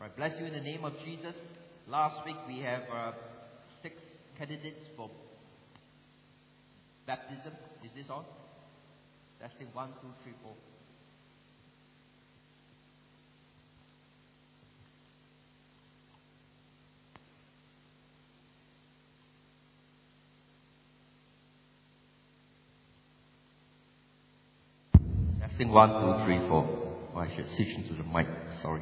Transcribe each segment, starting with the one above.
Right, bless you in the name of Jesus. Last week we have 6 candidates for baptism. Is this on? Testing 1, 2, 3, 4. Testing 1, 2, 3, 4. Oh, I should switch into the mic. Sorry.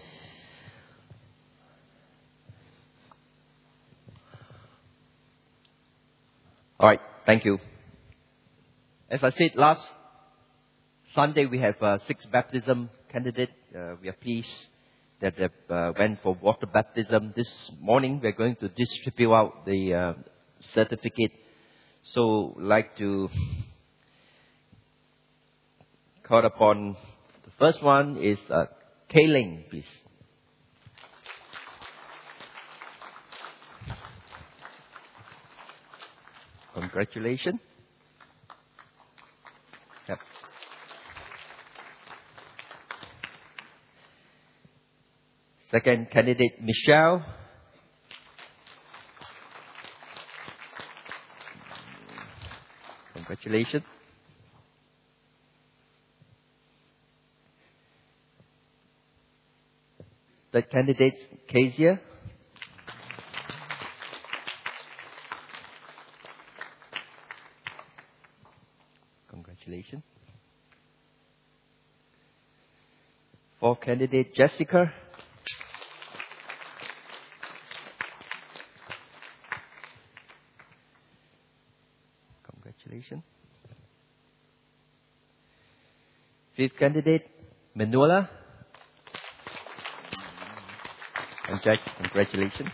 All right, thank you. As I said last Sunday, we have 6 baptism candidates. We are pleased that they went for water baptism. This morning, we're going to distribute out the certificate. So, like to call upon the first one is Kayling, please. Congratulations. Yep. Second candidate, Michelle. Congratulations. Third candidate, Kezia. Congratulations. Fourth candidate, Jessica. Congratulations. Fifth candidate, Manuela. And Jack, congratulations.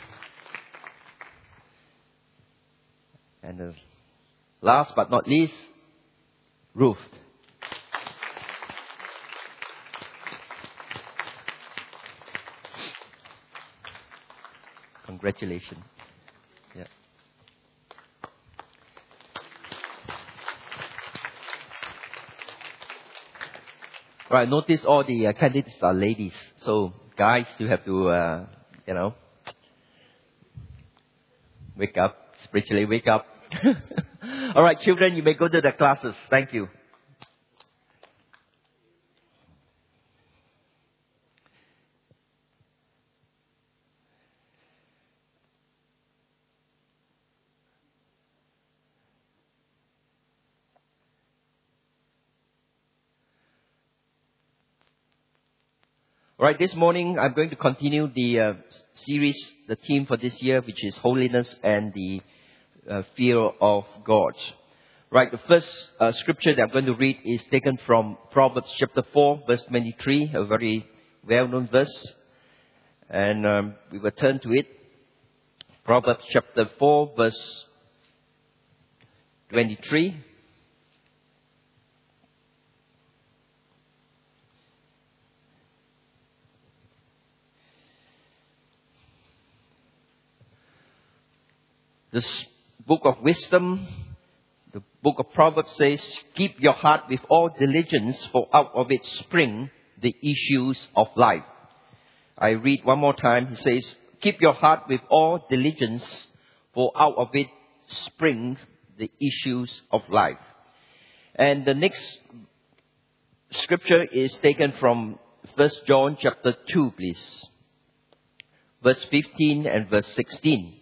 And last but not least, Ruth. Congratulations. Yeah. Right, notice all the candidates are ladies. So, guys, you have to, wake up, spiritually wake up. All right, children, you may go to the classes. Thank you. All right, this morning I'm going to continue the series, the theme for this year, which is holiness and the fear of God. Right, the first scripture that I'm going to read is taken from Proverbs chapter 4, verse 23, a very well-known verse. And we will turn to it. Proverbs chapter 4, verse 23. This book of wisdom, the book of Proverbs says, keep your heart with all diligence, for out of it spring the issues of life. I read one more time. He says, keep your heart with all diligence, for out of it springs the issues of life. And the next scripture is taken from 1 John chapter 2, please. Verse 15 and verse 16.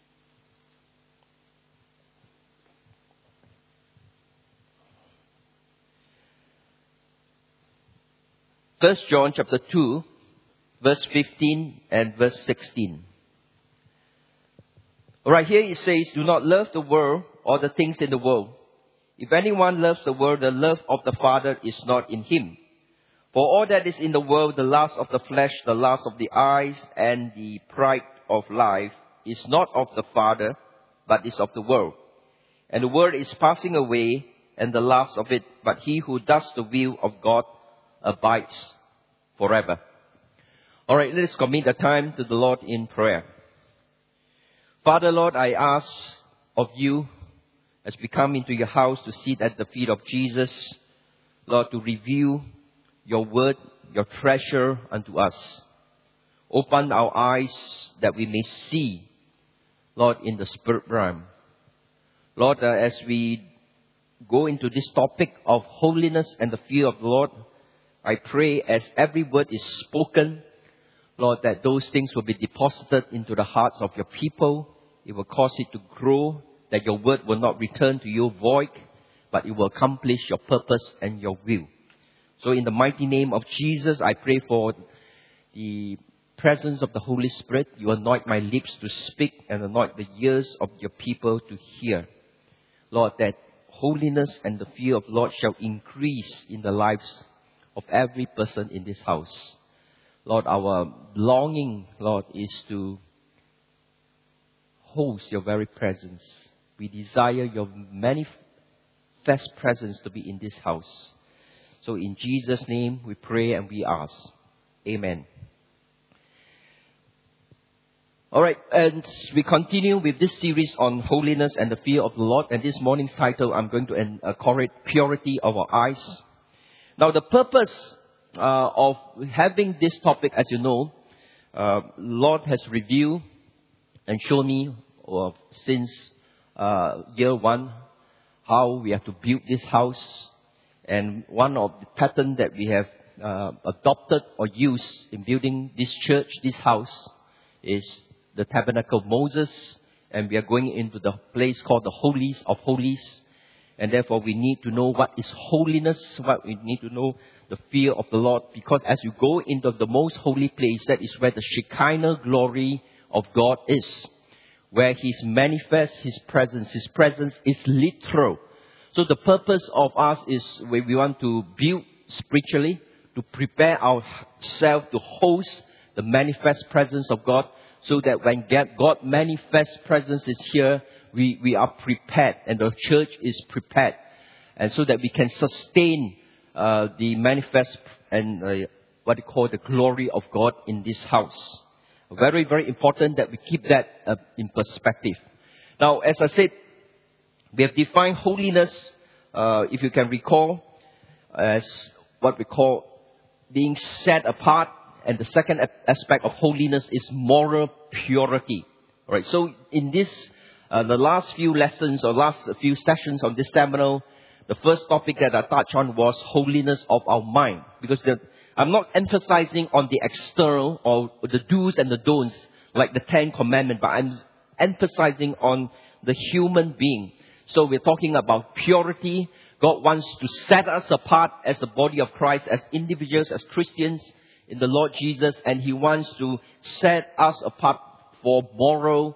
1 John chapter 2, verse 15 and verse 16. Alright, here it says, do not love the world or the things in the world. If anyone loves the world, the love of the Father is not in him. For all that is in the world, the lust of the flesh, the lust of the eyes, and the pride of life, is not of the Father, but is of the world. And the world is passing away, and the lust of it, but he who does the will of God abides forever. All right, let's commit the time to the Lord in prayer. Father, Lord, I ask of you, as we come into your house to sit at the feet of Jesus, Lord, to reveal your word, your treasure unto us. Open our eyes that we may see, Lord, in the spirit realm. Lord, as we go into this topic of holiness and the fear of the Lord, I pray as every word is spoken, Lord, that those things will be deposited into the hearts of your people. It will cause it to grow, that your word will not return to you void, but it will accomplish your purpose and your will. So in the mighty name of Jesus, I pray for the presence of the Holy Spirit. You anoint my lips to speak and anoint the ears of your people to hear. Lord, that holiness and the fear of the Lord shall increase in the lives of every person in this house. Lord, our longing, Lord, is to host your very presence. We desire your manifest presence to be in this house. So in Jesus' name we pray and we ask. Amen. Alright, and we continue with this series on holiness and the fear of the Lord. And this morning's title, I'm going to call it Purity of Our Eyes. Now the purpose of having this topic, as you know, Lord has revealed and shown me since year one how we have to build this house. And one of the patterns that we have adopted or used in building this church, this house, is the Tabernacle of Moses. And we are going into the place called the Holies of Holies. And therefore we need to know what is holiness, what we need to know the fear of the Lord. Because as you go into the most holy place, that is where the Shekinah glory of God is. Where He's manifest His presence. His presence is literal. So the purpose of us is when we want to build spiritually, to prepare ourselves to host the manifest presence of God, so that when God manifest presence is here, we are prepared and the church is prepared. And so that we can sustain the manifest and what they call the glory of God in this house. Very, very important that we keep that in perspective. Now, as I said, we have defined holiness, if you can recall, as what we call being set apart. And the second aspect of holiness is moral purity. All right. So in this, the last few lessons or last few sessions on this seminar, the first topic that I touched on was holiness of our mind. Because I'm not emphasizing on the external or the do's and the don'ts like the Ten Commandments, but I'm emphasizing on the human being. So we're talking about purity. God wants to set us apart as the body of Christ, as individuals, as Christians in the Lord Jesus, and He wants to set us apart for moral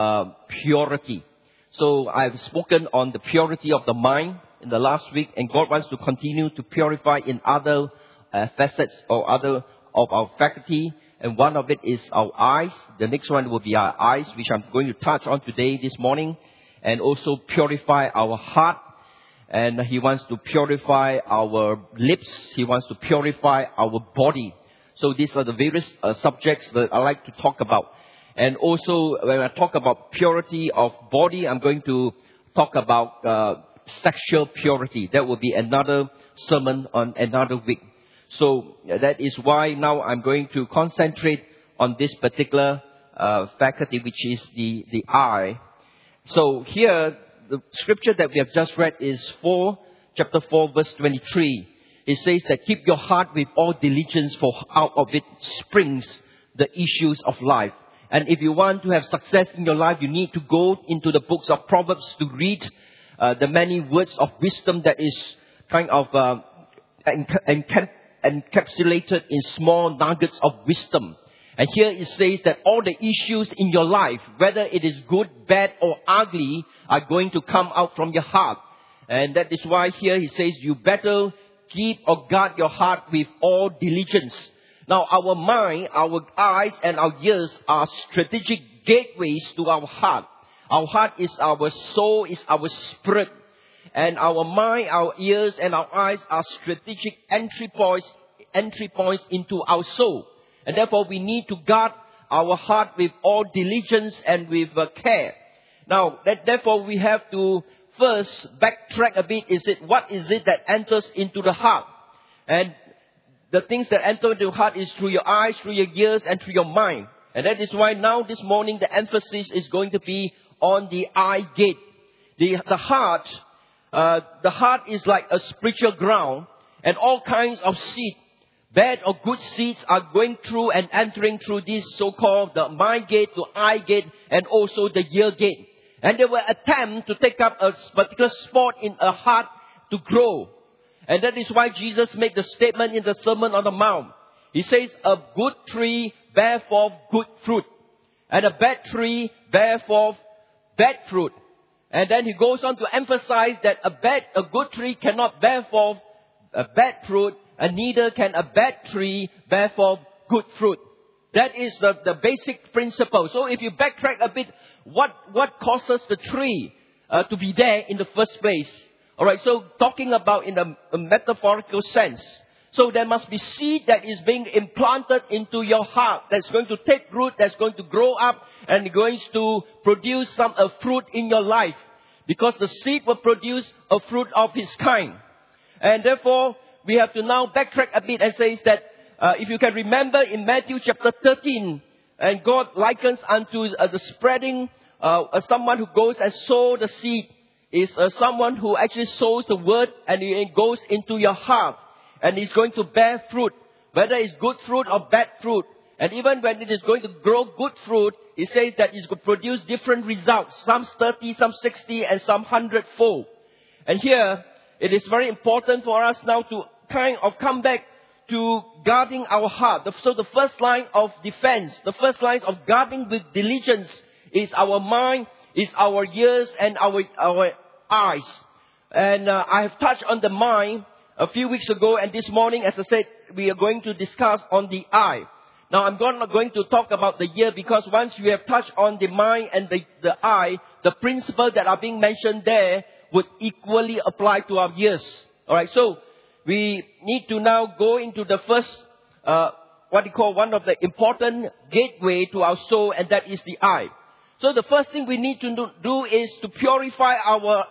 purity. So I've spoken on the purity of the mind in the last week, and God wants to continue to purify in other facets or other of our faculty, and one of it is our eyes. The next one will be our eyes, which I'm going to touch on today, this morning, and also purify our heart. And He wants to purify our lips. He wants to purify our body. So these are the various subjects that I like to talk about. And also, when I talk about purity of body, I'm going to talk about sexual purity. That will be another sermon on another week. So that is why now I'm going to concentrate on this particular faculty, which is the eye. So here, the scripture that we have just read is chapter 4, verse 23. It says that keep your heart with all diligence, for out of it springs the issues of life. And if you want to have success in your life, you need to go into the books of Proverbs to read the many words of wisdom that is kind of encapsulated in small nuggets of wisdom. And here it says that all the issues in your life, whether it is good, bad or ugly, are going to come out from your heart. And that is why here he says you better keep or guard your heart with all diligence. Now our mind, our eyes and our ears are strategic gateways to our heart. Our heart is our soul, is our spirit. And our mind, our ears and our eyes are strategic entry points into our soul. And therefore we need to guard our heart with all diligence and with care. Now, therefore we have to first backtrack a bit. What is it that enters into the heart? And the things that enter into your heart is through your eyes, through your ears, and through your mind. And that is why now this morning the emphasis is going to be on the eye gate. The heart is like a spiritual ground, and all kinds of seed, bad or good seeds, are going through and entering through this so-called the mind gate, the eye gate, and also the ear gate. And they will attempt to take up a particular spot in a heart to grow. And that is why Jesus made the statement in the Sermon on the Mount. He says, a good tree bear forth good fruit, and a bad tree bear forth bad fruit. And then he goes on to emphasize that a good tree cannot bear forth a bad fruit, and neither can a bad tree bear forth good fruit. That is the basic principle. So if you backtrack a bit, what causes the tree to be there in the first place? Alright, so talking about in a metaphorical sense. So there must be seed that is being implanted into your heart, that's going to take root, that's going to grow up, and going to produce some fruit in your life. Because the seed will produce a fruit of its kind. And therefore, we have to now backtrack a bit and say that, if you can remember in Matthew chapter 13, and God likens unto the spreading, someone who goes and sows the seed, is someone who actually sows the word, and it goes into your heart. And it's going to bear fruit, whether it's good fruit or bad fruit. And even when it is going to grow good fruit, it says that it's going to produce different results. Some 30, some 60, and some 100-fold. And here, it is very important for us now to kind of come back to guarding our heart. So the first line of defense, the first line of guarding with diligence is our mind, is our ears, and our eyes. And I have touched on the mind a few weeks ago, and this morning, as I said, we are going to discuss on the eye. Now, I'm not going to talk about the ear, because once we have touched on the mind and the eye, the principles that are being mentioned there would equally apply to our ears. Alright, so we need to now go into the first, one of the important gateway to our soul, and that is the eye. So the first thing we need to do is to purify our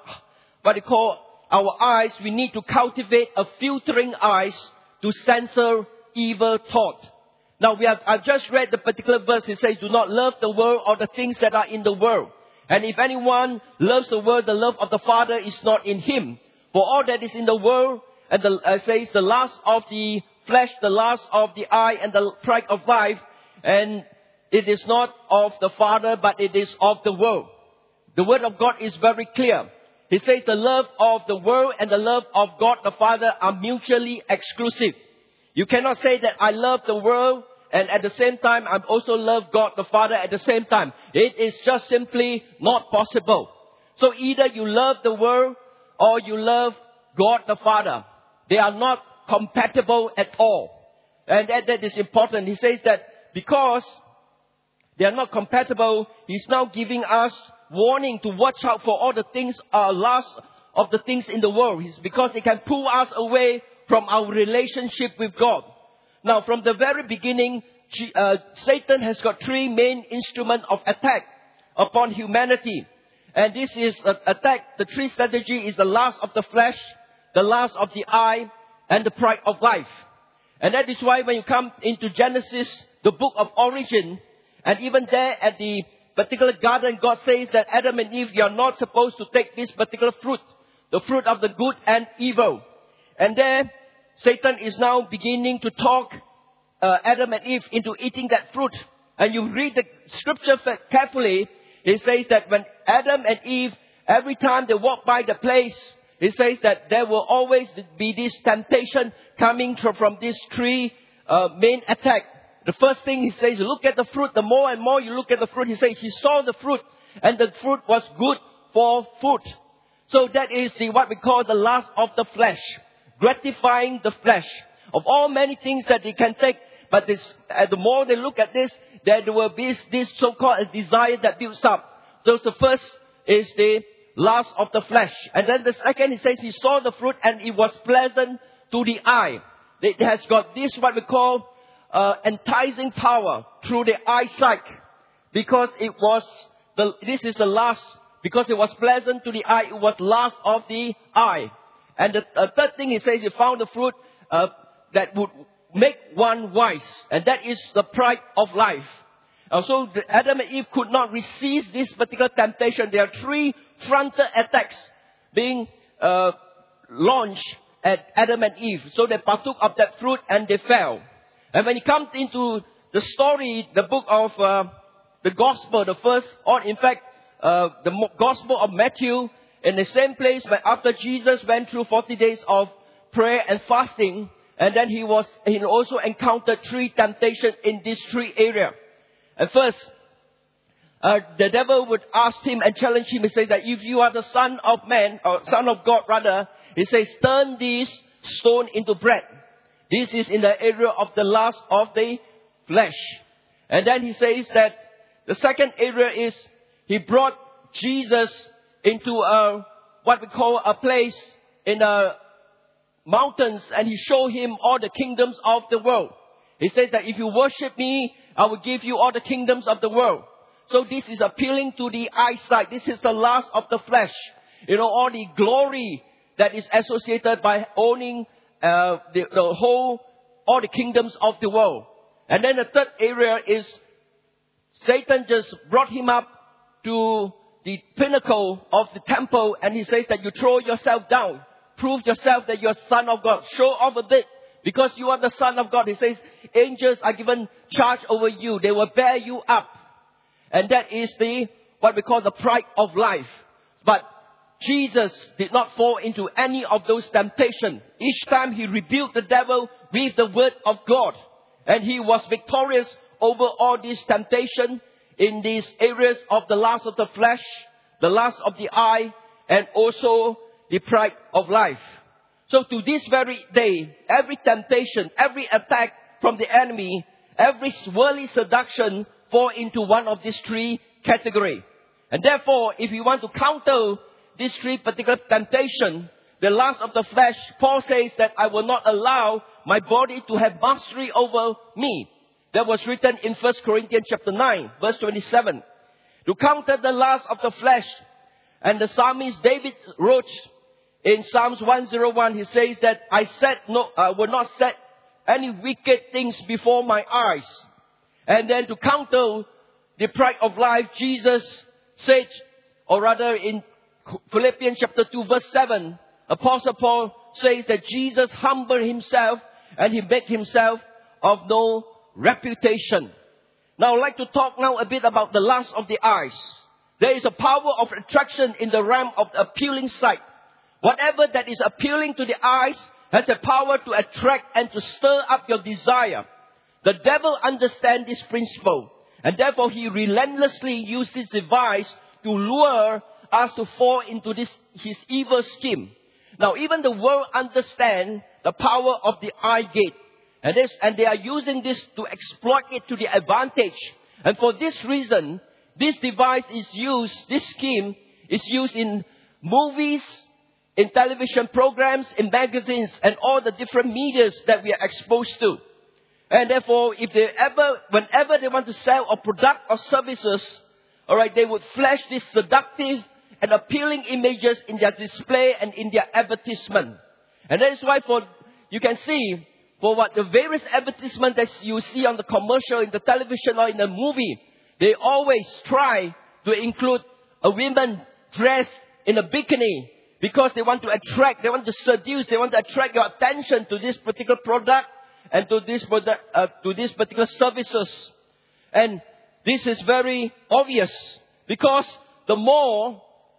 eyes. We need to cultivate a filtering eyes to censor evil thought. Now I've just read the particular verse. It says, do not love the world or the things that are in the world. And if anyone loves the world, the love of the Father is not in him. For all that is in the world, and says the lust of the flesh, the lust of the eye, and the pride of life, and it is not of the Father, but it is of the world. The word of God is very clear. He says the love of the world and the love of God the Father are mutually exclusive. You cannot say that I love the world and at the same time I also love God the Father at the same time. It is just simply not possible. So either you love the world or you love God the Father. They are not compatible at all. And that is important. He says that because they are not compatible, He's now giving us warning to watch out for all the things, lust of the things in the world. It's because it can pull us away from our relationship with God. Now, from the very beginning, Satan has got three main instruments of attack upon humanity. And this is attack. The three strategy is the lust of the flesh, the lust of the eye, and the pride of life. And that is why when you come into Genesis, the book of origin, and even there at the particular garden, God says that Adam and Eve, you are not supposed to take this particular fruit, the fruit of the good and evil. And there, Satan is now beginning to talk Adam and Eve into eating that fruit. And you read the scripture carefully, it says that when Adam and Eve, every time they walk by the place, it says that there will always be this temptation coming from these three main attack. The first thing he says, look at the fruit. The more and more you look at the fruit, he says he saw the fruit, and the fruit was good for food. So that is what we call the lust of the flesh, gratifying the flesh. Of all many things that they can take, but the more they look at this, there will be this so-called desire that builds up. So the first is the lust of the flesh. And then the second, he says he saw the fruit and it was pleasant to the eye. It has got this what we call enticing power through the eyesight, because this is the lust, because it was pleasant to the eye, it was lust of the eye. And the third thing he says, he found the fruit that would make one wise. And that is the pride of life. So Adam and Eve could not resist this particular temptation. There are 3 frontal attacks being launched at Adam and Eve. So they partook of that fruit and they fell. And when it comes into the story, the book of the Gospel, the first, or in fact, the Gospel of Matthew, in the same place where after Jesus went through 40 days of prayer and fasting, and then he also encountered 3 temptations in these 3 areas. And first, the devil would ask him and challenge him and say that if you are the Son of Man, or Son of God rather, he says, turn this stone into bread. This is in the area of the lust of the flesh. And then he says that the second area is he brought Jesus into what we call a place in the mountains, and he showed him all the kingdoms of the world. He said that if you worship me, I will give you all the kingdoms of the world. So this is appealing to the eyesight. This is the lust of the flesh. All the glory that is associated by owning all the kingdoms of the world. And then the third area is Satan just brought him up to the pinnacle of the temple, and he says that you throw yourself down. Prove yourself that you're Son of God. Show off a bit. Because you are the Son of God. He says, angels are given charge over you. They will bear you up. And that is what we call the pride of life. But Jesus did not fall into any of those temptations. Each time he rebuked the devil with the word of God. And he was victorious over all these temptations in these areas of the lust of the flesh, the lust of the eye, and also the pride of life. So to this very day, every temptation, every attack from the enemy, every worldly seduction fall into one of these 3 categories. And therefore, if you want to counter these 3 particular temptations, the lust of the flesh, Paul says that I will not allow my body to have mastery over me. That was written in 1 Corinthians chapter 9, verse 27. To counter the lust of the flesh. And the psalmist David wrote in Psalms 101, he says that I will not set any wicked things before my eyes. And then to counter the pride of life, Jesus said, or rather in Philippians chapter 2, verse 7, Apostle Paul says that Jesus humbled himself and he made himself of no reputation. Now I'd like to talk now a bit about the lust of the eyes. There is a power of attraction in the realm of the appealing sight. Whatever that is appealing to the eyes has the power to attract and to stir up your desire. The devil understands this principle, and therefore he relentlessly uses this device to lure us to fall into his evil scheme. Now even the world understands the power of the eye gate. And they are using this to exploit it to their advantage. And for this reason, this device this scheme is used in movies, in television programs, in magazines, and all the different medias that we are exposed to. And therefore, whenever they want to sell a product or services, alright, they would flash these seductive and appealing images in their display and in their advertisement. And that is why you can see, for what the various advertisements that you see on the commercial, in the television or in the movie, they always try to include a woman dressed in a bikini because they want to attract, they want to seduce, they want to attract your attention to this particular product and to this particular services. And this is very obvious because the more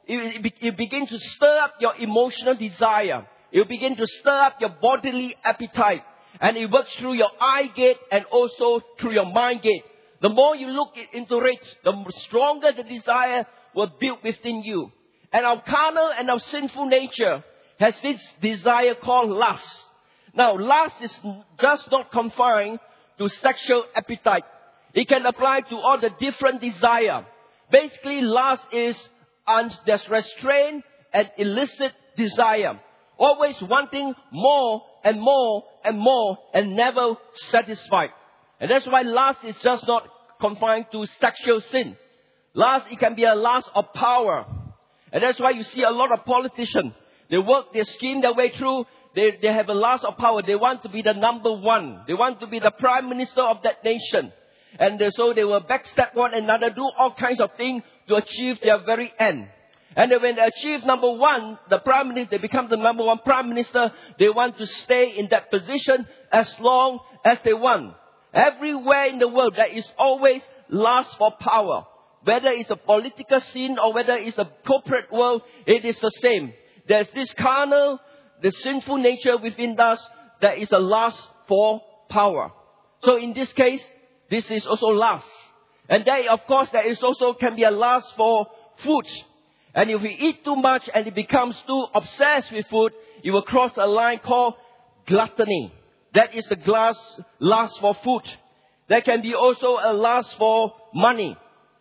you begin to stir up your emotional desire, you begin to stir up your bodily appetite. And it works through your eye gate and also through your mind gate. The more you look into it, the stronger the desire will build within you. And our carnal and our sinful nature has this desire called lust. Now, lust is just not confined to sexual appetite. It can apply to all the different desire. Basically, lust is there's restraint and illicit desire. Always wanting more and more and more and never satisfied. And that's why lust is just not confined to sexual sin. Lust, it can be a lust of power. And that's why you see a lot of politicians. They scheme their way through they have a lust of power. They want to be the number one. They want to be the prime minister of that nation. And so they will backstab one another, do all kinds of things to achieve their very end. And then when they achieve number one, the prime minister, they become the number one prime minister. They want to stay in that position as long as they want. Everywhere in the world, there is always lust for power. Whether it's a political scene or whether it's a corporate world, it is the same. There's this carnal, the sinful nature within us. There is a lust for power. So in this case, this is also lust. And there, of course, there is also can be a lust for food. And if we eat too much and it becomes too obsessed with food, it will cross a line called gluttony. That is the lust for food. There can be also a lust for money.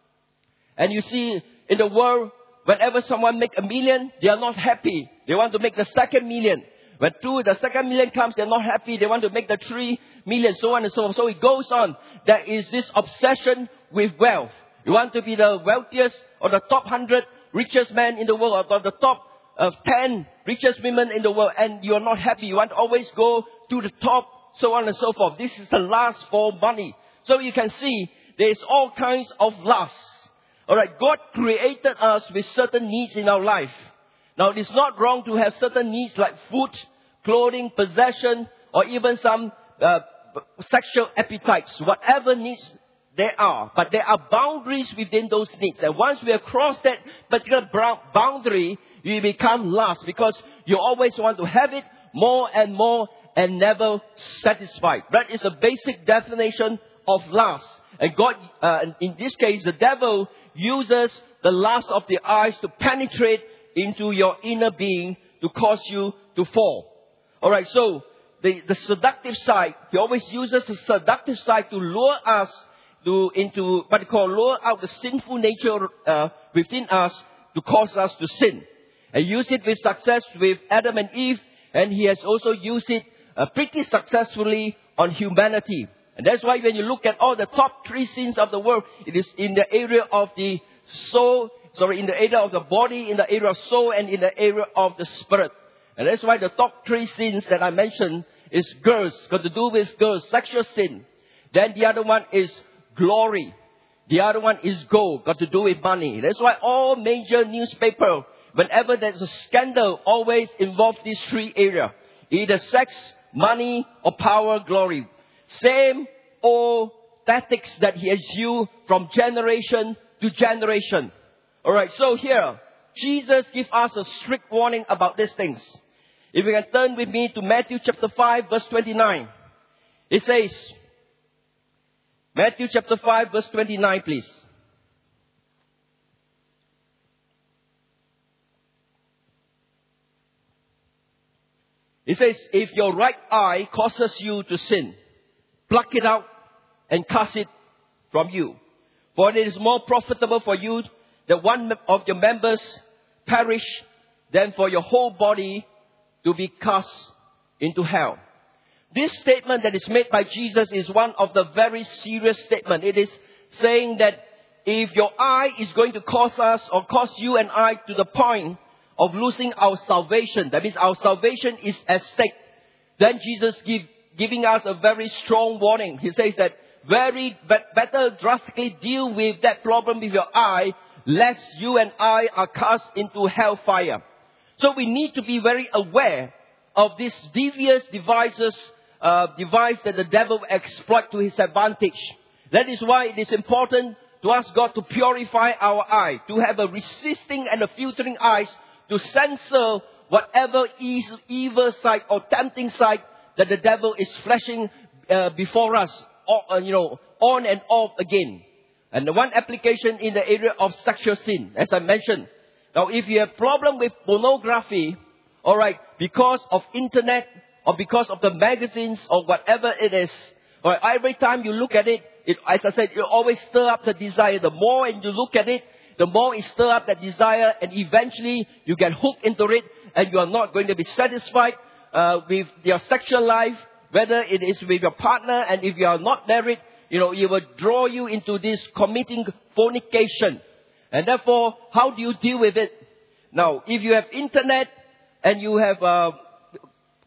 And you see, in the world, whenever someone makes $1 million, they are not happy. They want to make the second million. When the second million comes, they're not happy. They want to make the 3 million, so on and so on. So it goes on. There is this obsession with wealth. You want to be the wealthiest or the top 100 richest man in the world or the top 10 richest women in the world, and you are not happy. You want to always go to the top, so on and so forth. This is the lust for money. So you can see there is all kinds of lust. Alright, God created us with certain needs in our life. Now it is not wrong to have certain needs like food, clothing, possession, or even some sexual appetites. Whatever needs there are. But there are boundaries within those needs. And once we have crossed that particular boundary, you become lust. Because you always want to have it more and never satisfied. That is the basic definition of lust. And God, in this case, the devil uses the lust of the eyes to penetrate into your inner being to cause you to fall. Alright, so the seductive side, he always uses the seductive side to lure us into what they call lure out the sinful nature within us to cause us to sin. And use it with success with Adam and Eve, and he has also used it pretty successfully on humanity. And that's why when you look at all the top 3 sins of the world, it is in the area of the soul, in the area of the body, in the area of soul, and in the area of the spirit. And that's why the top 3 sins that I mentioned is girls, got to do with girls, sexual sin. Then the other one is glory. The other one is gold, got to do with money. That's why all major newspaper, whenever there's a scandal, always involve these 3 areas. Either sex, money, or power, glory. Same old tactics that he has used from generation to generation. Alright, so here, Jesus gives us a strict warning about these things. If you can turn with me to Matthew chapter 5, verse 29. It says, Matthew chapter 5, verse 29, please. It says, if your right eye causes you to sin, pluck it out and cast it from you. For it is more profitable for you that one of your members perish than for your whole body to be cast into hell. This statement that is made by Jesus is one of the very serious statements. It is saying that if your eye is going to cause us or cause you and I to the point of losing our salvation, that means our salvation is at stake, then Jesus giving us a very strong warning. He says that better drastically deal with that problem with your eye, lest you and I are cast into hellfire. So we need to be very aware of these devious device that the devil exploit to his advantage. That is why it is important to ask God to purify our eye, to have a resisting and a filtering eyes to censor whatever evil side or tempting side that the devil is flashing before us, on and off again. And the one application in the area of sexual sin, as I mentioned. Now, if you have problem with pornography, alright, because of internet or because of the magazines or whatever it is, alright, every time you look at it, as I said, you always stir up the desire. The more you look at it, the more it stir up that desire, and eventually you get hooked into it, and you are not going to be satisfied with your sexual life, whether it is with your partner, and if you are not married, it will draw you into this committing fornication. And therefore, how do you deal with it? Now, if you have internet and you have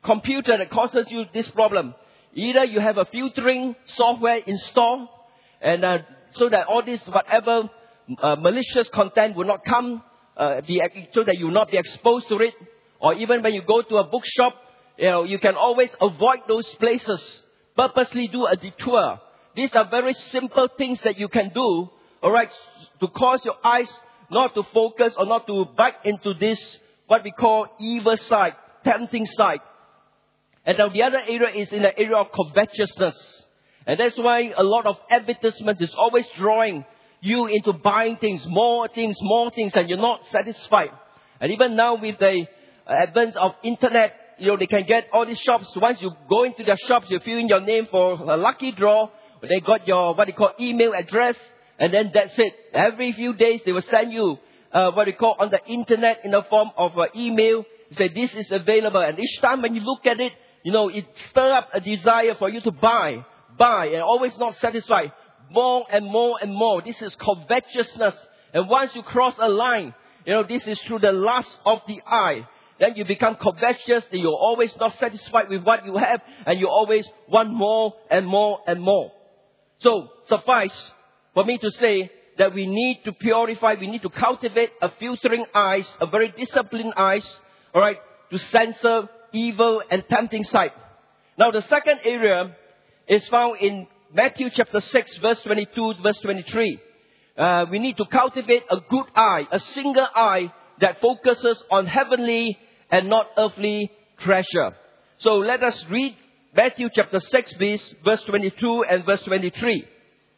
computer that causes you this problem. Either you have a filtering software installed, and so that all this whatever malicious content will not come, so that you will not be exposed to it. Or even when you go to a bookshop, you can always avoid those places. Purposely do a detour. These are very simple things that you can do, alright, to cause your eyes not to focus or not to back into this, what we call evil side, tempting side. And now the other area is in the area of covetousness. And that's why a lot of advertisements is always drawing you into buying things, more things, and you're not satisfied. And even now with the advance of internet, they can get all these shops. Once you go into their shops, you fill in your name for a lucky draw. They got your, what they call, email address. And then that's it. Every few days, they will send you, what they call on the internet in the form of an email. Say, this is available. And each time when you look at it, it stirs up a desire for you to buy, and always not satisfied. More and more and more. This is covetousness. And once you cross a line, this is through the lust of the eye. Then you become covetous, and you're always not satisfied with what you have, and you always want more and more and more. So, suffice for me to say that we need to purify, we need to cultivate a filtering eyes, a very disciplined eyes, alright, to censor evil and tempting sight. Now, the second area is found in Matthew chapter 6, verse 22 to verse 23. We need to cultivate a good eye, a single eye that focuses on heavenly and not earthly treasure. So let us read Matthew chapter 6, please, verse 22 and verse 23.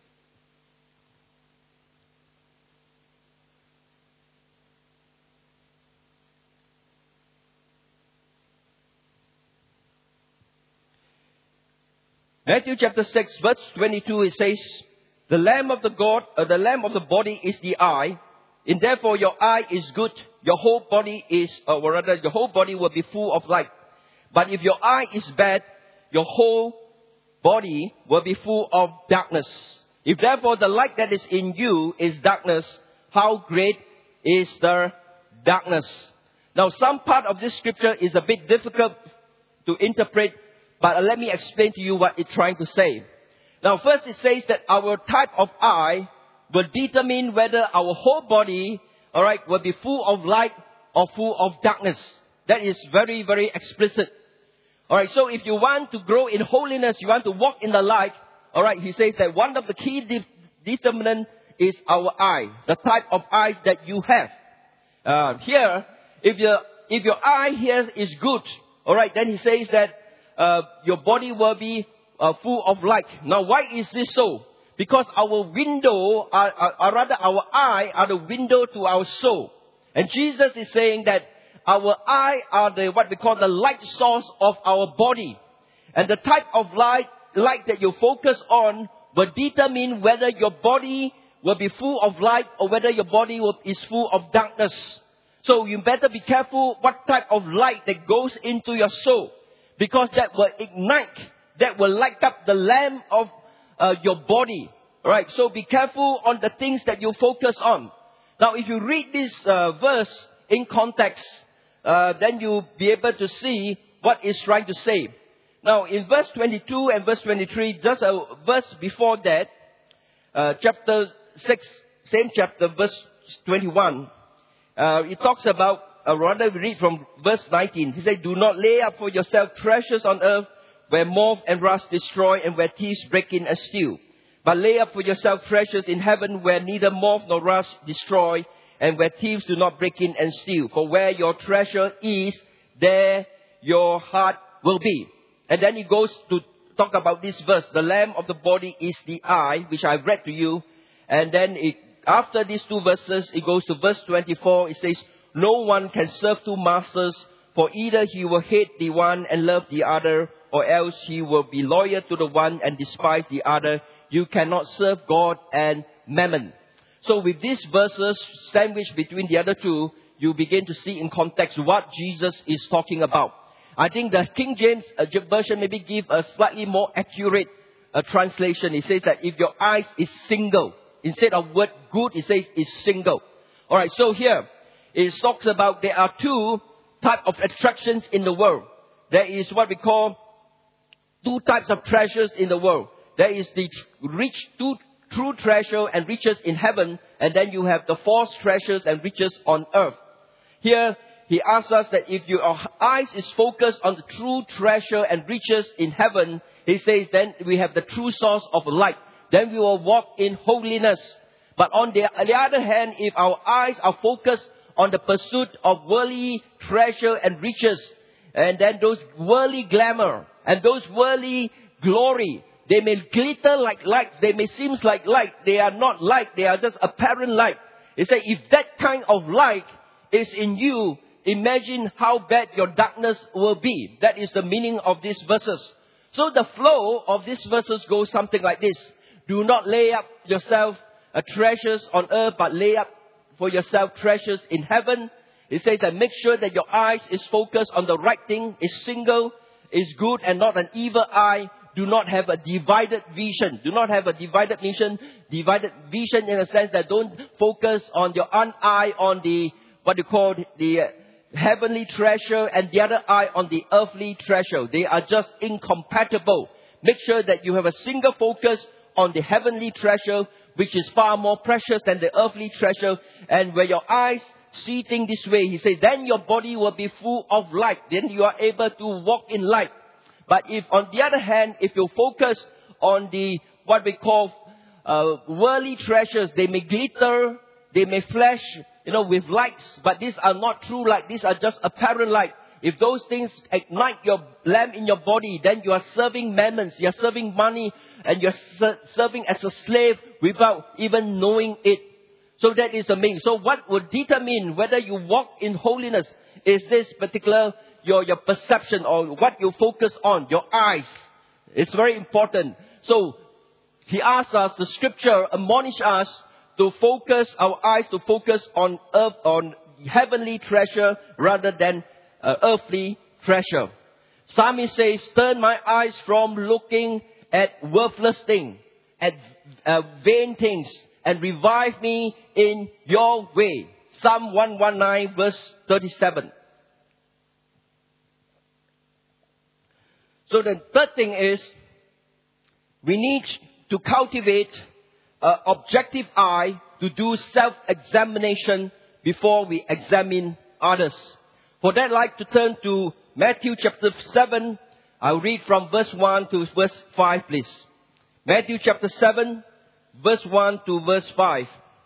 Matthew chapter 6, verse 22, it says, the lamp of the body is the eye. And therefore your eye is good, your whole body will be full of light. But if your eye is bad, your whole body will be full of darkness. If therefore the light that is in you is darkness, how great is the darkness? Now some part of this scripture is a bit difficult to interpret, but let me explain to you what it's trying to say. Now first it says that our type of eye will determine whether our whole body, will be full of light or full of darkness. That is very, very explicit. So if you want to grow in holiness, you want to walk in the light, he says that one of the key determinants is our eye, the type of eyes that you have. Here, if your eye here is good, then he says that your body will be full of light. Now, why is this so? Because our window, our eye are the window to our soul. And Jesus is saying that our eye are what we call the light source of our body. And the type of light that you focus on will determine whether your body will be full of light or whether your body is full of darkness. So you better be careful what type of light that goes into your soul. Because that will ignite, that will light up the lamp of your body. So be careful on the things that you focus on. Now if you read this verse in context, then you'll be able to see what it's trying to say. Now in verse 22 and verse 23, just a verse before that, chapter 6, same chapter, verse 21, it talks about, rather we read from verse 19. He said, do not lay up for yourself treasures on earth where moth and rust destroy and where thieves break in and steal. But lay up for yourself treasures in heaven where neither moth nor rust destroy and where thieves do not break in and steal. For where your treasure is, there your heart will be. And then he goes to talk about this verse. The lamp of the body is the eye, which I've read to you. And then after these two verses, it goes to verse 24. It says, no one can serve two masters, for either he will hate the one and love the other, or else he will be loyal to the one and despise the other. You cannot serve God and mammon. So with these verses sandwiched between the other two, you begin to see in context what Jesus is talking about. I think the King James version maybe give a slightly more accurate translation. It says that if your eyes is single, instead of word good, it says is single. So here, it talks about there are two type of attractions in the world. there is what we call two types of treasures in the world. There is the true treasure and riches in heaven, and then you have the false treasures and riches on earth. Here, he asks us that if your eyes is focused on the true treasure and riches in heaven, he says, then we have the true source of light. Then we will walk in holiness. But on the other hand, if our eyes are focused on the pursuit of worldly treasure and riches, and then those worldly glamour and those worldly glory, they may glitter like light, they may seem like light, they are not light, they are just apparent light. He said, if that kind of light is in you, imagine how bad your darkness will be. That is the meaning of these verses. So the flow of these verses goes something like this. Do not lay up yourself treasures on earth, but lay up for yourself treasures in heaven. It says that make sure that your eyes is focused on the right thing, is single, is good and not an evil eye. Do not have a divided vision. Do not have a divided vision. Divided vision in a sense that don't focus on your one eye on the, what you call the heavenly treasure and the other eye on the earthly treasure. They are just incompatible. Make sure that you have a single focus on the heavenly treasure, which is far more precious than the earthly treasure. And where your eyes see things this way, he says, then your body will be full of light. Then you are able to walk in light. But if, on the other hand, if you focus on the, what we call worldly treasures, they may glitter, they may flash, with lights, but these are not true light. These are just apparent light. If those things ignite your lamp in your body, then you are serving mammons, you are serving money, and you are serving as a slave without even knowing it. So that is the meaning. So what would determine whether you walk in holiness is this particular, your perception or what you focus on, your eyes. It's very important. So he asks us, the scripture admonish us to focus our eyes, to focus on earth, on heavenly treasure rather than earthly treasure. Psalmist says, turn my eyes from looking at worthless things, at vain things, and revive me in your way. Psalm 119 verse 37. So the third thing is, we need to cultivate an objective eye to do self-examination before we examine others. For that, I'd like to turn to Matthew chapter 7. I'll read from verse 1 to verse 5, please. Matthew chapter 7, verse 1 to verse 5.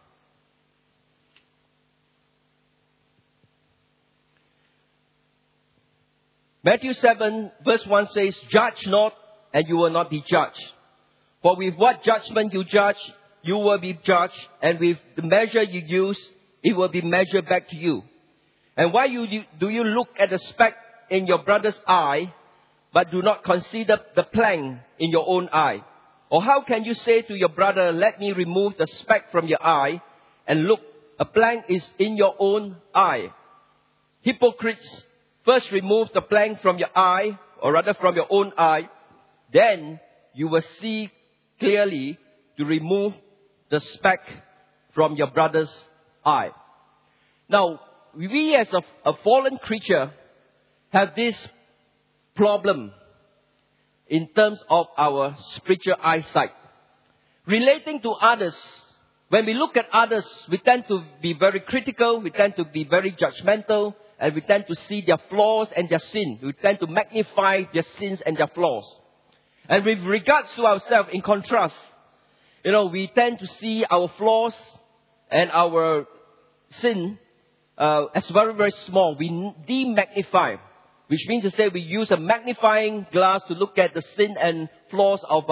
Matthew 7, verse 1 says, judge not, and you will not be judged. For with what judgment you judge, you will be judged, and with the measure you use, it will be measured back to you. And why do you look at the speck in your brother's eye, but do not consider the plank in your own eye? Or how can you say to your brother, let me remove the speck from your eye, and look, a plank is in your own eye? Hypocrites, first remove the plank from your eye, or rather from your own eye, then you will see clearly to remove the speck from your brother's eye. Now, we as a fallen creature have this problem in terms of our spiritual eyesight. Relating to others, when we look at others, we tend to be very critical, we tend to be very judgmental, and we tend to see their flaws and their sin. We tend to magnify their sins and their flaws. And with regards to ourselves, in contrast, we tend to see our flaws and our sin as very, very small. We de-magnify, which means to say we use a magnifying glass to look at the sin and flaws of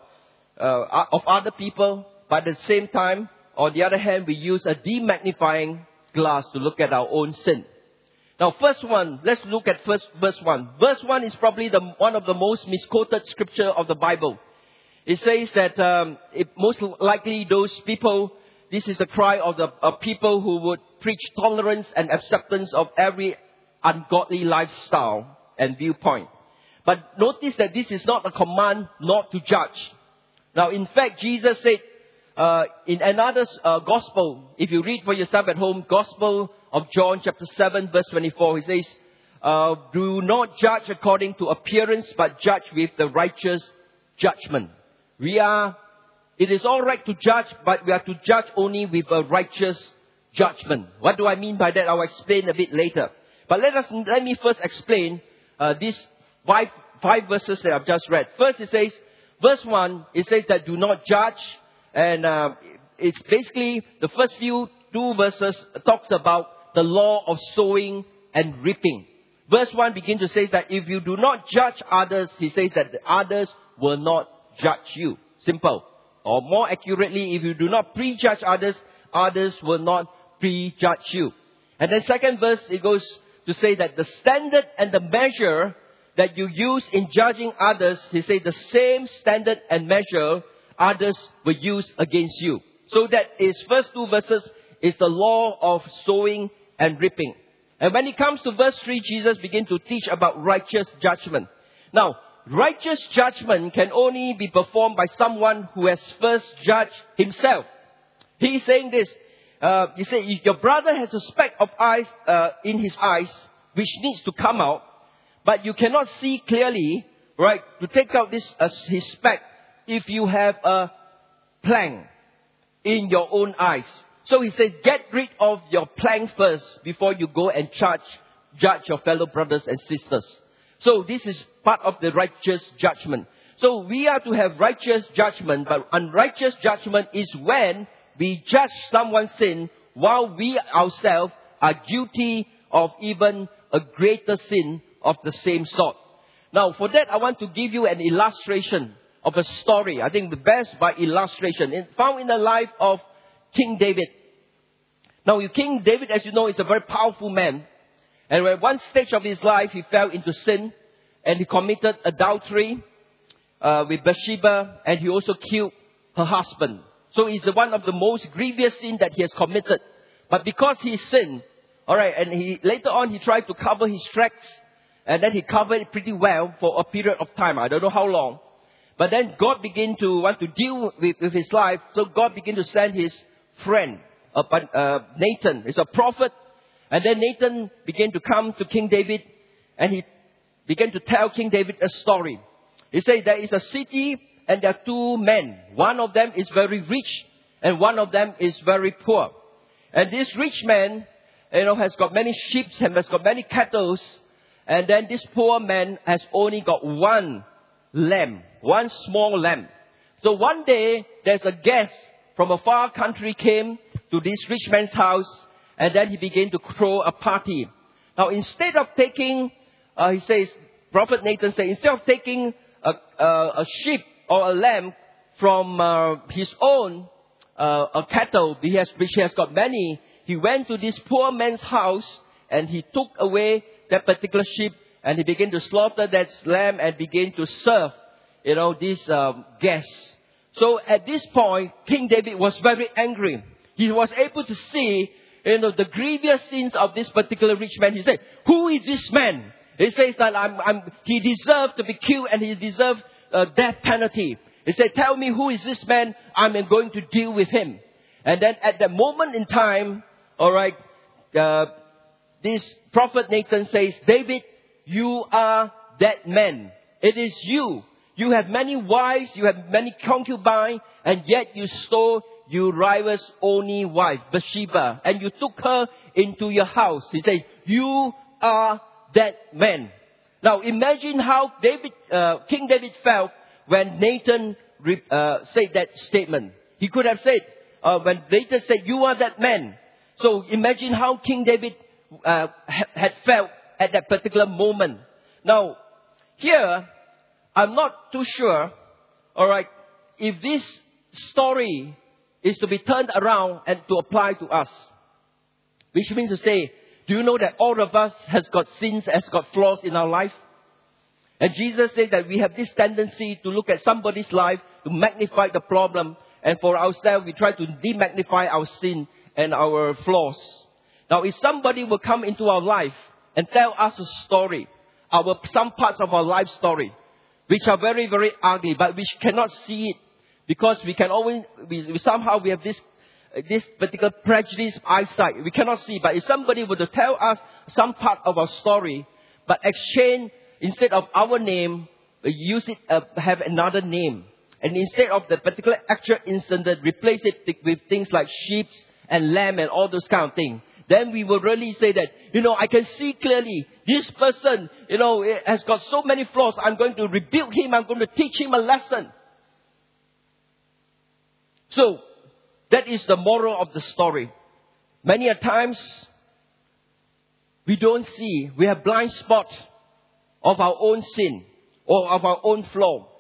of other people. But at the same time, on the other hand, we use a de-magnifying glass to look at our own sin. Now, first one, let's look at verse 1. Verse 1 is probably one of the most misquoted scripture of the Bible. It says that most likely those people, this is a cry of people who would preach tolerance and acceptance of every ungodly lifestyle and viewpoint. But notice that this is not a command not to judge. Now, in fact, Jesus said in another gospel, if you read for yourself at home, Gospel of John chapter 7 verse 24, he says, do not judge according to appearance, but judge with the righteous judgment. It is all right to judge, but we are to judge only with a righteous judgment. What do I mean by that? I'll explain a bit later. But let me first explain these five verses that I've just read. First, it says, verse 1, it says that do not judge. And it's basically the first two verses talks about the law of sowing and reaping. Verse 1 begins to say that if you do not judge others, he says that the others will not judge you. Simple. Or more accurately, if you do not prejudge others, others will not prejudge you. And then second verse, it goes to say that the standard and the measure that you use in judging others, he says the same standard and measure others will use against you. So that is first two verses is the law of sowing and reaping. And when it comes to verse 3, Jesus begins to teach about righteous judgment. Now, righteous judgment can only be performed by someone who has first judged himself. He is saying this. He said, if your brother has a speck of eyes in his eyes, which needs to come out, but you cannot see clearly, right, to take out his speck, if you have a plank in your own eyes. So he says, get rid of your plank first before you go and judge your fellow brothers and sisters. So this is part of the righteous judgment. So we are to have righteous judgment, but unrighteous judgment is when we judge someone's sin while we ourselves are guilty of even a greater sin of the same sort. Now, for that, I want to give you an illustration of a story. I think the best by illustration. Found in the life of King David. Now, King David, as you know, is a very powerful man. And at one stage of his life, he fell into sin. And he committed adultery with Bathsheba. And he also killed her husband. So it's one of the most grievous sins that he has committed. But because he sinned, alright, and later on he tried to cover his tracks. And then he covered it pretty well for a period of time. I don't know how long. But then God began to want to deal with his life. So God began to send his friend, Nathan. He's a prophet. And then Nathan began to come to King David. And he began to tell King David a story. He said there is a city and there are two men. One of them is very rich and one of them is very poor. And this rich man, has got many sheep and has got many cattle. And then this poor man has only got one lamb, one small lamb. So one day, there's a guest from a far country came to this rich man's house, and then he began to throw a party. Now, instead of taking, Prophet Nathan says, instead of taking a sheep or a lamb from his own a cattle, which he has got many, he went to this poor man's house, and he took away that particular sheep, and he began to slaughter that lamb and began to serve, these guests. So at this point, King David was very angry. He was able to see, the grievous sins of this particular rich man. He said, "Who is this man?" He says that he deserved to be killed and he deserved a death penalty. He said, "Tell me who is this man? I'm going to deal with him." And then at that moment in time, this prophet Nathan says, "David, you are that man. It is you. You have many wives, you have many concubines, and yet you stole Uriah's only wife, Bathsheba, and you took her into your house." He says, "You are that man." Now imagine how King David felt when Nathan said that statement. He could have said, when Nathan said, "You are that man." So imagine how King David had felt at that particular moment. Now, here, I'm not too sure, if this story is to be turned around and to apply to us. Which means to say, do you know that all of us has got sins, has got flaws in our life? And Jesus said that we have this tendency to look at somebody's life, to magnify the problem, and for ourselves, we try to demagnify our sin and our flaws. Now, if somebody will come into our life and tell us a story, some parts of our life story, which are very, very ugly, but we cannot see it because we can always, somehow we have this particular prejudice eyesight. We cannot see. But if somebody were to tell us some part of our story, but exchange, instead of our name, we use it, have another name. And instead of the particular actual incident, replace it with things like sheep and lamb and all those kind of things. Then we will really say that, I can see clearly this person, has got so many flaws. I'm going to rebuke him. I'm going to teach him a lesson. So, that is the moral of the story. Many a times, we don't see, we have blind spot of our own sin or of our own flaw.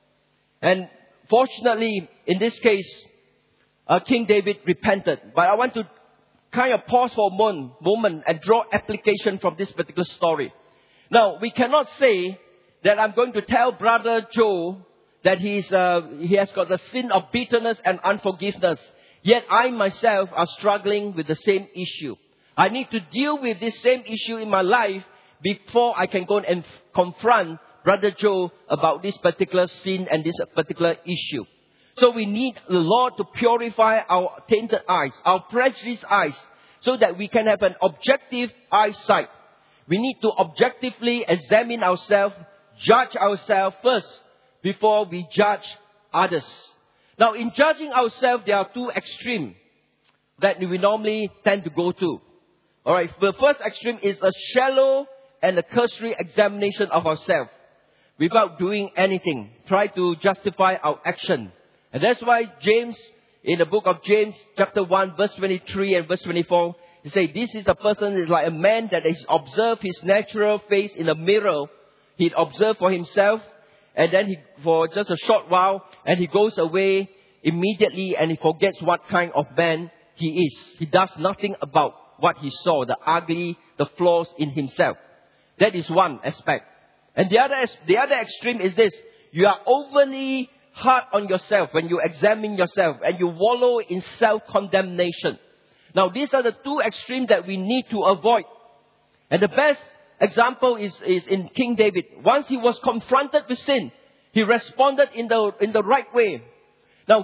And fortunately, in this case, King David repented. But I want to kind of pause for a moment and draw application from this particular story. Now, we cannot say that I'm going to tell Brother Joe that he has got the sin of bitterness and unforgiveness. Yet I myself are struggling with the same issue. I need to deal with this same issue in my life before I can go and confront Brother Joe about this particular sin and this particular issue. So we need the Lord to purify our tainted eyes, our prejudiced eyes, so that we can have an objective eyesight. We need to objectively examine ourselves, judge ourselves first before we judge others. Now, in judging ourselves, there are two extremes that we normally tend to go to. Alright, the first extreme is a shallow and a cursory examination of ourselves without doing anything. Try to justify our action. And that's why James, in the book of James, chapter 1, verse 23 and verse 24, he says, this is a person is like a man that has observed his natural face in a mirror. He'd observe for himself, and then for just a short while, and he goes away immediately, and he forgets what kind of man he is. He does nothing about what he saw, the ugly, the flaws in himself. That is one aspect. And the other extreme is this. You are overly hard on yourself when you examine yourself and you wallow in self-condemnation. Now, these are the two extremes that we need to avoid. And the best example is in King David. Once he was confronted with sin, he responded in the right way. Now,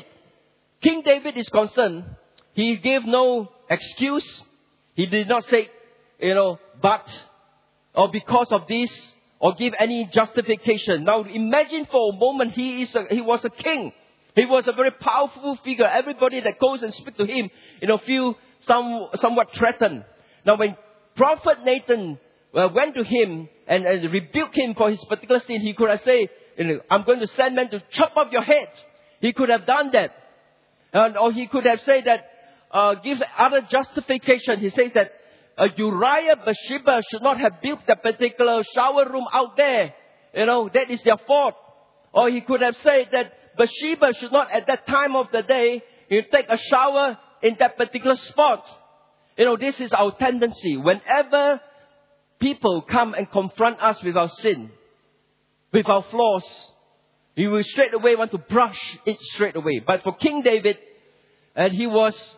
King David is concerned. He gave no excuse. He did not say, but, or because of this, or give any justification. Now imagine for a moment he was a king. He was a very powerful figure. Everybody that goes and speaks to him, feel somewhat threatened. Now when Prophet Nathan went to him and rebuked him for his particular sin, he could have said, I'm going to send men to chop off your head. He could have done that. Or he could have said that, give other justification. He says that Uriah Bathsheba should not have built that particular shower room out there. That is their fault. Or he could have said that Bathsheba should not at that time of the day take a shower in that particular spot. This is our tendency. Whenever people come and confront us with our sin, with our flaws, we will straight away want to brush it straight away. But for King David, and he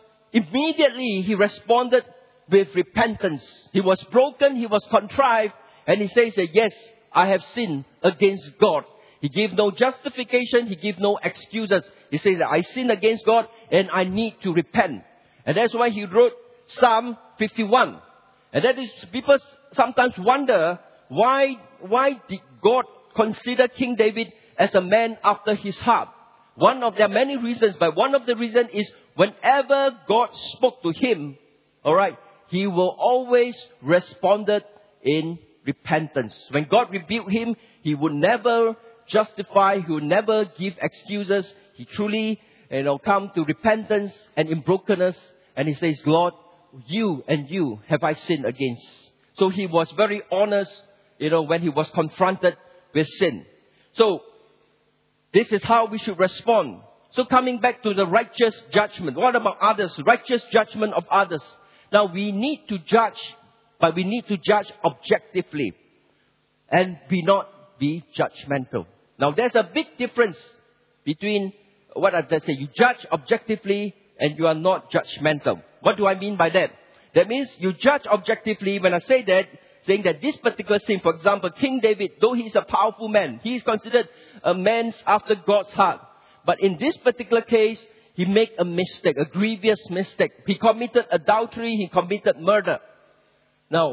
responded with repentance. He was broken, he was contrite, and he says that, yes, I have sinned against God. He gave no justification, he gave no excuses. He says that I sinned against God and I need to repent. And that's why he wrote Psalm 51. And that is, people sometimes wonder, why did God consider King David as a man after his heart? There are many reasons, but one of the reasons is whenever God spoke to him, alright, he will always respond in repentance. When God rebuked him, he would never justify, he would never give excuses. He truly, come to repentance and in brokenness. And he says, Lord, you have I sinned against. So he was very honest, when he was confronted with sin. So, this is how we should respond. So coming back to the righteous judgment. What about others? Righteous judgment of others. Now we need to judge, but we need to judge objectively and not be judgmental. Now there's a big difference between what I say. You judge objectively and you are not judgmental. What do I mean by that? That means you judge objectively. When I say that, saying that this particular sin, for example, King David, though he's a powerful man, he is considered a man after God's heart. But in this particular case, he made a mistake, a grievous mistake. He committed adultery, he committed murder. Now,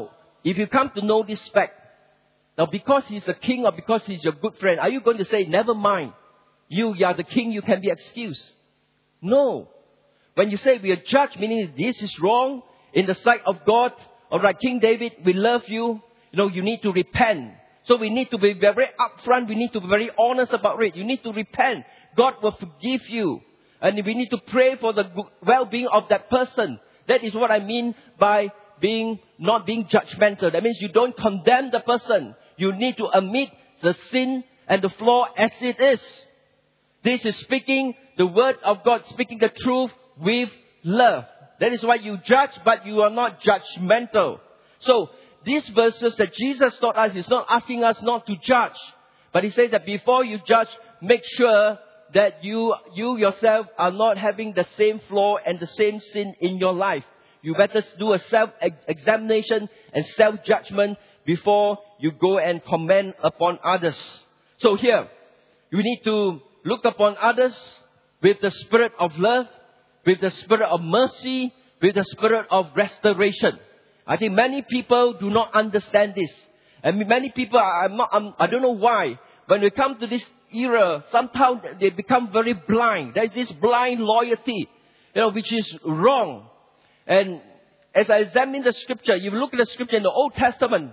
if you come to know this fact, now because he's a king or because he's your good friend, are you going to say, never mind, you are the king, you can be excused? No. When you say we are judged, meaning this is wrong in the sight of God, alright, King David, we love you, you need to repent. So we need to be very upfront, we need to be very honest about it. You need to repent. God will forgive you. And we need to pray for the well-being of that person. That is what I mean by not being judgmental. That means you don't condemn the person. You need to admit the sin and the flaw as it is. This is speaking the word of God, speaking the truth with love. That is why you judge, but you are not judgmental. So, these verses that Jesus taught us is not asking us not to judge. But he says that before you judge, make sure that you yourself are not having the same flaw and the same sin in your life. You better do a self-examination and self-judgment before you go and comment upon others. So here, you need to look upon others with the spirit of love, with the spirit of mercy, with the spirit of restoration. I think many people do not understand this. And many people, I don't know why, when we come to this era, sometimes they become very blind. There is this blind loyalty, which is wrong. And as I examine the scripture, you look at the scripture in the Old Testament,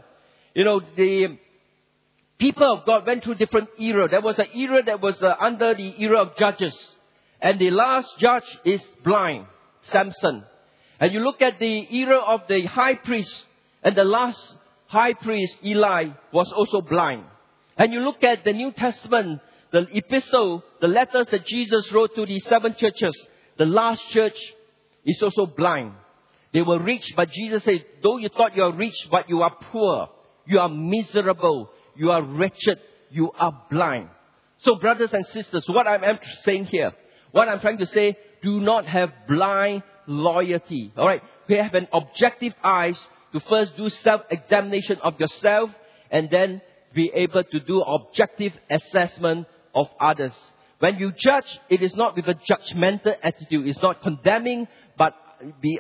the people of God went through different era. There was an era that was under the era of judges. And the last judge is blind, Samson. And you look at the era of the high priest, and the last high priest, Eli, was also blind. And you look at the New Testament, the epistle, the letters that Jesus wrote to the 7 churches, the last church is also blind. They were rich, but Jesus said, though you thought you are rich, but you are poor, you are miserable, you are wretched, you are blind. So brothers and sisters, what I'm saying here, what I'm trying to say, do not have blind loyalty. Alright, we have an objective eyes to first do self-examination of yourself and then be able to do objective assessment of others. When you judge, it is not with a judgmental attitude. It's not condemning, but be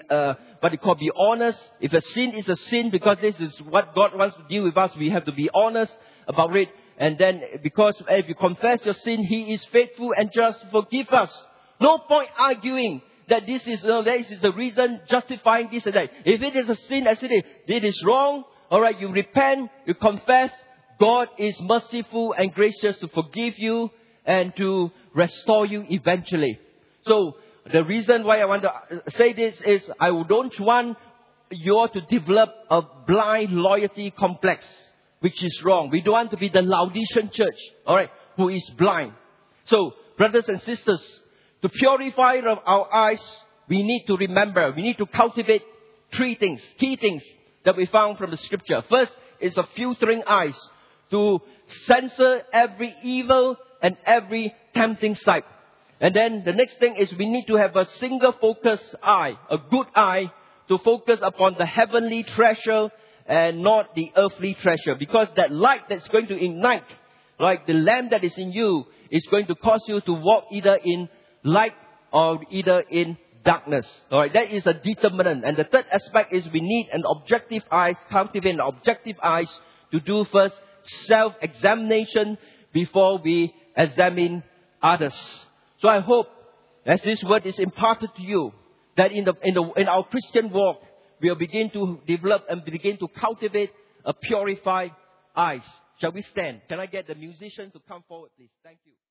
honest. If a sin is a sin, because this is what God wants to deal with us, we have to be honest about it. And then, because if you confess your sin, He is faithful and just to forgive us. No point arguing that this is the reason, justifying this and that. If it is a sin as it is wrong, alright, you repent, you confess. God is merciful and gracious to forgive you and to restore you eventually. So, the reason why I want to say this is I don't want you all to develop a blind loyalty complex, which is wrong. We don't want to be the Laodicean church, alright, who is blind. So, brothers and sisters, to purify our eyes, we need to remember, we need to cultivate 3 things, key things that we found from the scripture. First is a filtering eyes to censor every evil and every tempting sight. And then the next thing is we need to have a single focus eye, a good eye, to focus upon the heavenly treasure and not the earthly treasure. Because that light that's going to ignite, like the lamp that is in you, is going to cause you to walk either in light or either in darkness. Alright, that is a determinant. And the third aspect is we need an objective eyes, cultivate an objective eyes to do first self-examination before we examine others. So I hope, as this word is imparted to you, that in our Christian walk, we'll begin to develop and begin to cultivate a purified eyes. Shall we stand? Can I get the musician to come forward, please? Thank you.